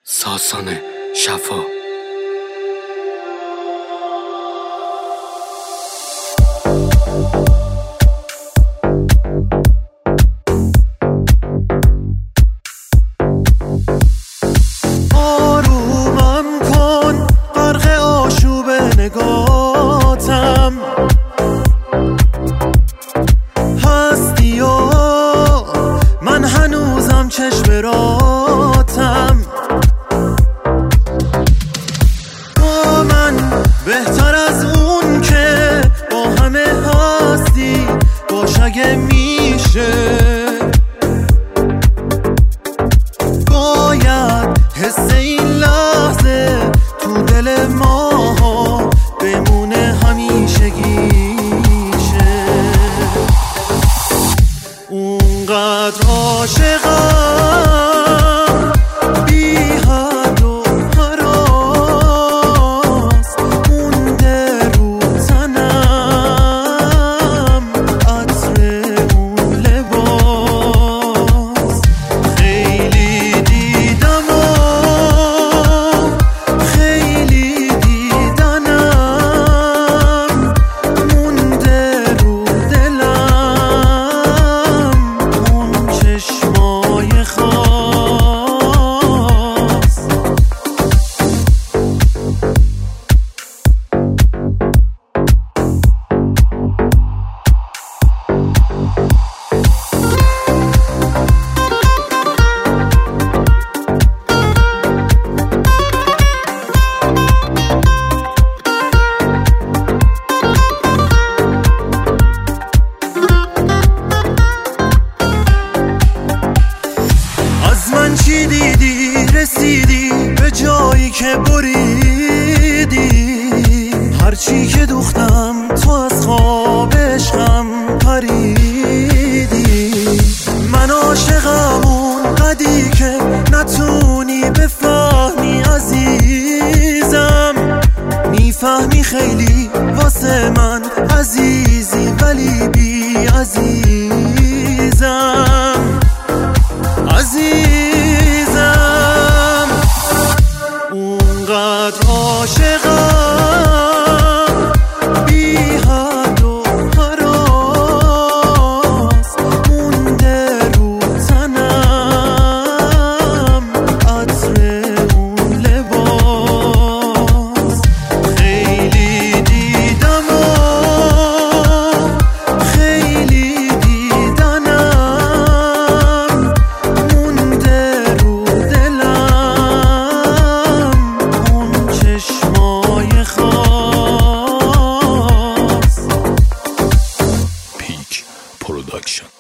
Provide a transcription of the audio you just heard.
ساسان شفا. آرومم کن غرق آشوب نگاتم هستی و من هنوزم چشم راتم. با من بهتر از اون که با همه هستی باش اگه میشه. باید حس این لحظه تو دل ما بمونه همیشگیشه. اونقدر عاشقم بی حد و هراس مونده رو تنم عطر اون لباس. خیلی دیدم و خیلی دیدنم مونده رو دلم اون چشمای خاص. از من چی دیدی رسیدی به جایی که بریدی. هرچی که دوختم تو از خواب عشقم پریدی. من عاشقم اون قدی که نتونی بفهمی عزیزم. میفهمی خیلی واسه من عزیزی ولی بی عزیزم. عزیزم اونقدر عاشقم بی حد و هراس مونده رو تنم عطر اون لباس. خیلی دیدم و خیلی دیدنم مونده رو دلم اون چشمای خاص. پیک پروداکشن.